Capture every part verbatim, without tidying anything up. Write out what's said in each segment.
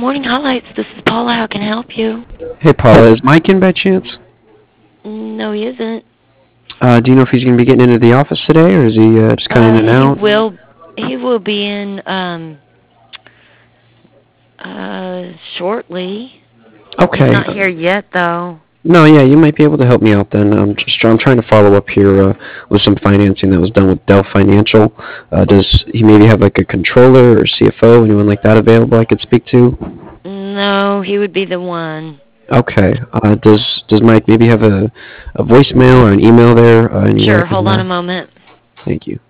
Morning Highlights. This is Paula. How can I help you? Hey Paula, is Mike in by chance? No, he isn't. Uh, do you know if he's going to be getting into the office today, or is he uh, just kind of Uh, in and he out? will. He will be in um uh shortly. He's Okay. not here yet, though. No, yeah, you might be able to help me out then. I'm just I'm trying to follow up here uh, with some financing that was done with Dell Financial. Uh, does he maybe have like a controller or C F O, anyone like that available I could speak to? No, he would be the one. Okay. Uh, does does Mike maybe have a, a voicemail or an email there? Uh, any way I Sure. can? Hold on a Uh, moment. thank you.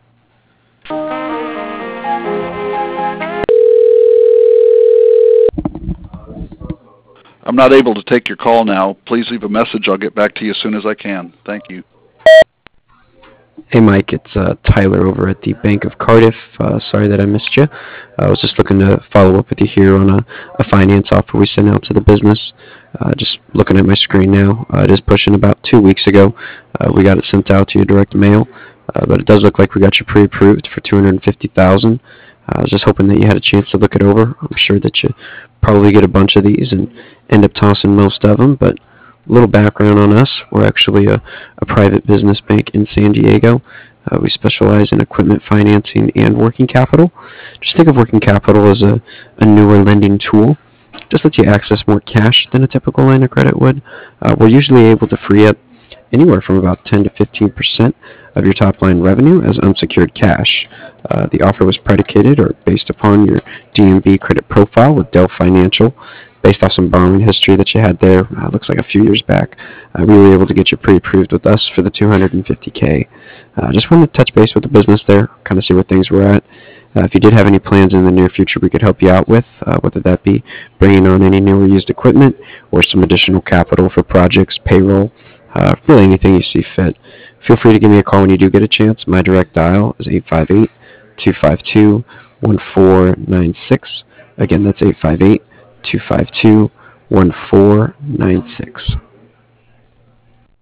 I'm not able to take your call now. Please leave a message. I'll get back to you as soon as I can. Thank you. Hey Mike, it's uh, Tyler over at the Bank of Cardiff. Uh, sorry that I missed you. I was just looking to follow up with you here on a, a finance offer we sent out to the business. Uh, just looking at my screen now. Uh, it is pushing about two weeks ago. Uh, we got it sent out to your direct mail, uh, but it does look like we got you pre-approved for two hundred fifty thousand dollars. Uh, I was just hoping that you had a chance to look it over. I'm sure that you probably get a bunch of these and end up tossing most of them, but a little background on us. We're actually a, a private business bank in San Diego. Uh, we specialize in equipment financing and working capital. Just think of working capital as a, a newer lending tool. Just lets you access more cash than a typical line of credit would. Uh, we're usually able to free up anywhere from about ten to fifteen percent of your top line revenue as unsecured cash. Uh, the offer was predicated or based upon your D M V credit profile with Dell Financial. Based off some borrowing history that you had there, uh, looks like a few years back, uh, we were able to get you pre-approved with us for the two hundred fifty K. Uh, just wanted to touch base with the business there, kind of see where things were at. Uh, if you did have any plans in the near future we could help you out with, uh, whether that be bringing on any new or used equipment or some additional capital for projects, payroll, uh, really anything you see fit. Feel free to give me a call when you do get a chance. My direct dial is eight five eight, two five two, one four nine six. Again, that's eight five eight, two five two, one four nine six.